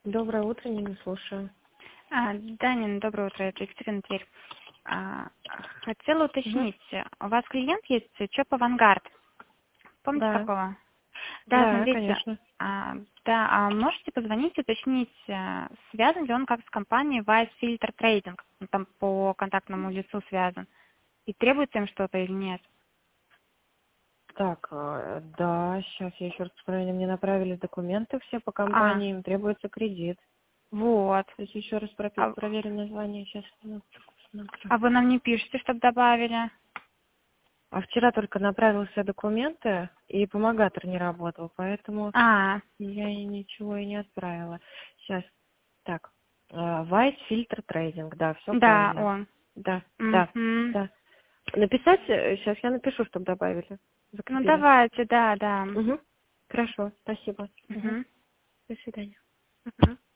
Доброе утро, не слушаю. Данин, доброе утро, это Екатерина Тверь. Хотела Мгм. уточнить, у вас клиент есть ЧОП «Авангард». Помните Да, такого? Да, да, смотрите, конечно. можете позвонить, уточнить, связан ли он как с компанией Vice Filter Trading, он там по контактному лицу связан, и требуется им что-то или нет? Так, да, сейчас я еще раз посмотрю, мне направили документы все по А, компании, им требуется кредит. вот. То есть еще раз А, проверим название, сейчас смотрю. а вы нам не пишете, чтобы добавили? А вчера только направил все документы, и помогатор не работал, поэтому я ничего и не отправила. Сейчас, так, Vice Filter Trading, да, все Да, правильно. он. Да, да, Мгм. да. Написать, сейчас я напишу, чтобы добавили, Ну закрепили. давайте, да. Угу. Хорошо, спасибо. Угу. Мгм. До свидания. Мгм.